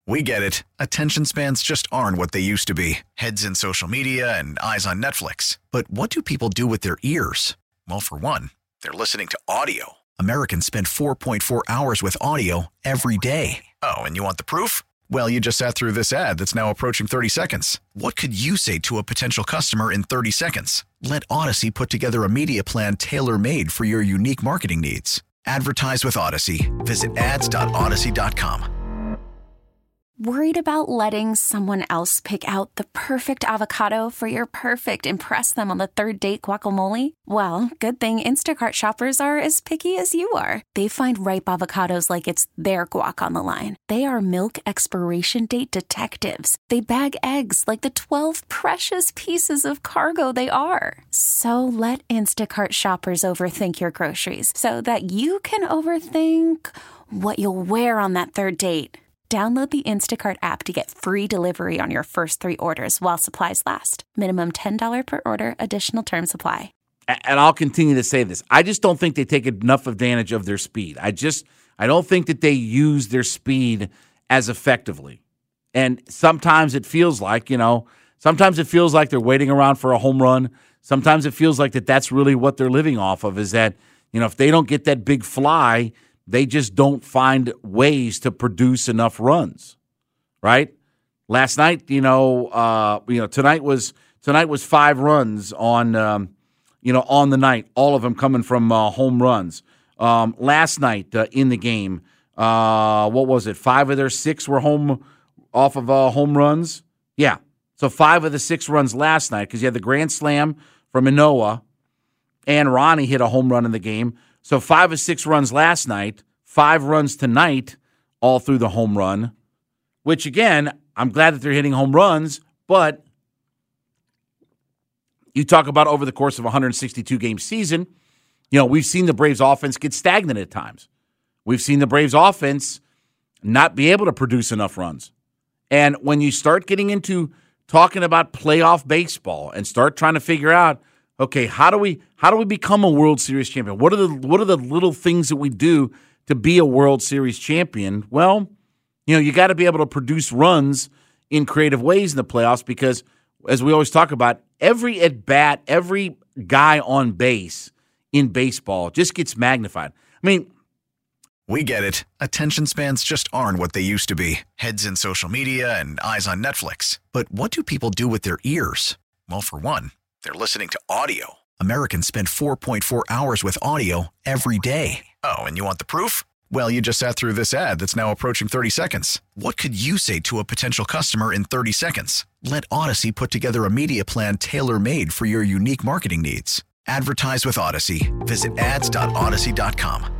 We get it. Attention spans just aren't what they used to be. Heads in social media and eyes on Netflix. But what do people do with their ears? Well, for one, they're listening to audio. Americans spend 4.4 hours with audio every day. Oh, and you want the proof? Well, you just sat through this ad that's now approaching 30 seconds. What could you say to a potential customer in 30 seconds? Let Odyssey put together a media plan tailor-made for your unique marketing needs. Advertise with Odyssey. Visit ads.odyssey.com. Worried about letting someone else pick out the perfect avocado for your perfect impress them on the third date guacamole? Well, good thing Instacart shoppers are as picky as you are. They find ripe avocados like it's their guac on the line. They are milk expiration date detectives. They bag eggs like the 12 precious pieces of cargo they are. So let Instacart shoppers overthink your groceries so that you can overthink what you'll wear on that third date. Download the Instacart app to get free delivery on your first 3 orders while supplies last. Minimum $10 per order. Additional terms apply. And I'll continue to say this. I just don't think they take enough advantage of their speed. I don't think that they use their speed as effectively. And sometimes it feels like, they're waiting around for a home run. Sometimes it feels like that's really what they're living off of, is that, if they don't get that big fly, they just don't find ways to produce enough runs, right? Last night, tonight was 5 runs on, on the night. All of them coming from home runs. Last night in the game, what was it? 5 of their 6 were home runs. Yeah, so 5 of the 6 runs last night, because you had the grand slam from Manoah, and Ronnie hit a home run in the game. So 5 of 6 runs last night, 5 runs tonight, all through the home run, which, again, I'm glad that they're hitting home runs, but you talk about over the course of a 162-game season, we've seen the Braves offense get stagnant at times. We've seen the Braves offense not be able to produce enough runs. And when you start getting into talking about playoff baseball and start trying to figure out, okay, how do we become a World Series champion? What are the little things that we do to be a World Series champion? Well, you got to be able to produce runs in creative ways in the playoffs, because, as we always talk about, every at bat, every guy on base in baseball just gets magnified. I mean, we get it. Attention spans just aren't what they used to be. Heads in social media and eyes on Netflix. But what do people do with their ears? Well, for one, they're listening to audio. Americans spend 4.4 hours with audio every day. Oh, and you want the proof? Well, you just sat through this ad that's now approaching 30 seconds. What could you say to a potential customer in 30 seconds? Let Odyssey put together a media plan tailor-made for your unique marketing needs. Advertise with Odyssey. Visit ads.odyssey.com.